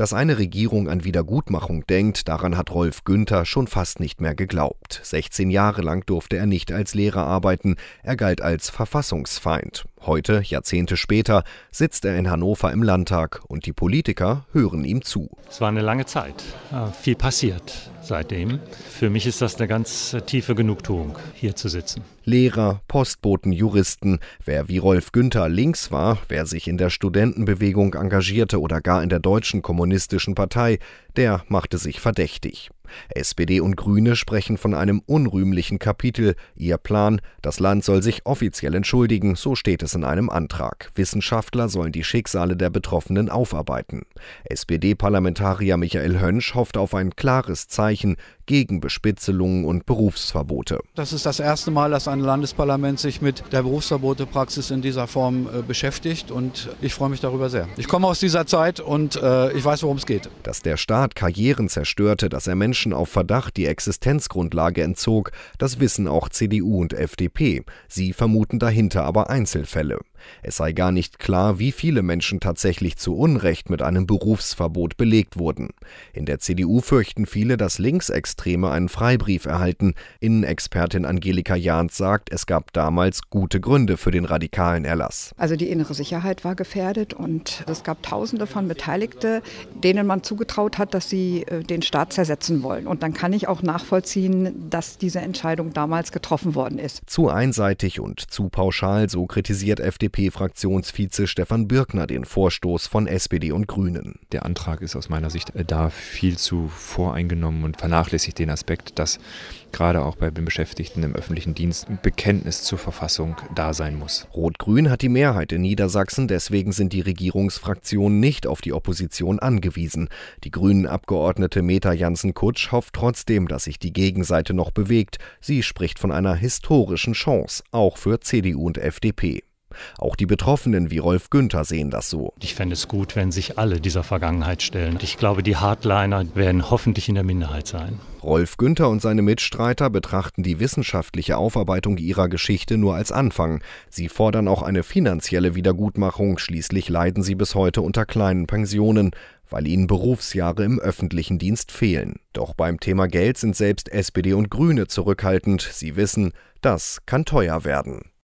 Dass eine Regierung an Wiedergutmachung denkt, daran hat Rolf Günther schon fast nicht mehr geglaubt. 16 Jahre lang durfte er nicht als Lehrer arbeiten, er galt als Verfassungsfeind. Heute, Jahrzehnte später, sitzt er in Hannover im Landtag und die Politiker hören ihm zu. Es war eine lange Zeit, viel passiert seitdem. Für mich ist das eine ganz tiefe Genugtuung, hier zu sitzen. Lehrer, Postboten, Juristen, wer wie Rolf Günther links war, wer sich in der Studentenbewegung engagierte oder gar in der Deutschen Kommunistischen Partei, der machte sich verdächtig. SPD und Grüne sprechen von einem unrühmlichen Kapitel. Ihr Plan: Das Land soll sich offiziell entschuldigen, so steht es in einem Antrag. Wissenschaftler sollen die Schicksale der Betroffenen aufarbeiten. SPD-Parlamentarier Michael Hönsch hofft auf ein klares Zeichen gegen Bespitzelungen und Berufsverbote. Das ist das erste Mal, dass ein Landesparlament sich mit der Berufsverbotepraxis in dieser Form beschäftigt und ich freue mich darüber sehr. Ich komme aus dieser Zeit und ich weiß, worum es geht. Dass der Staat Karrieren zerstörte, dass er Menschen auf Verdacht die Existenzgrundlage entzog, das wissen auch CDU und FDP. Sie vermuten dahinter aber Einzelfälle. Es sei gar nicht klar, wie viele Menschen tatsächlich zu Unrecht mit einem Berufsverbot belegt wurden. In der CDU fürchten viele, dass Linksextreme einen Freibrief erhalten. Innenexpertin Angelika Jahns sagt, es gab damals gute Gründe für den radikalen Erlass. Also die innere Sicherheit war gefährdet und es gab Tausende von Beteiligten, denen man zugetraut hat, dass sie den Staat zersetzen wollen. Und dann kann ich auch nachvollziehen, dass diese Entscheidung damals getroffen worden ist. Zu einseitig und zu pauschal, so kritisiert FDP-Fraktionsvize Stefan Birkner den Vorstoß von SPD und Grünen. Der Antrag ist aus meiner Sicht da viel zu voreingenommen und vernachlässigt den Aspekt, dass gerade auch bei den Beschäftigten im öffentlichen Dienst ein Bekenntnis zur Verfassung da sein muss. Rot-Grün hat die Mehrheit in Niedersachsen, deswegen sind die Regierungsfraktionen nicht auf die Opposition angewiesen. Die Grünen-Abgeordnete Meta Jansen-Kutsch hofft trotzdem, dass sich die Gegenseite noch bewegt. Sie spricht von einer historischen Chance, auch für CDU und FDP. Auch die Betroffenen wie Rolf Günther sehen das so. Ich fände es gut, wenn sich alle dieser Vergangenheit stellen. Ich glaube, die Hardliner werden hoffentlich in der Minderheit sein. Rolf Günther und seine Mitstreiter betrachten die wissenschaftliche Aufarbeitung ihrer Geschichte nur als Anfang. Sie fordern auch eine finanzielle Wiedergutmachung. Schließlich leiden sie bis heute unter kleinen Pensionen, weil ihnen Berufsjahre im öffentlichen Dienst fehlen. Doch beim Thema Geld sind selbst SPD und Grüne zurückhaltend. Sie wissen, das kann teuer werden.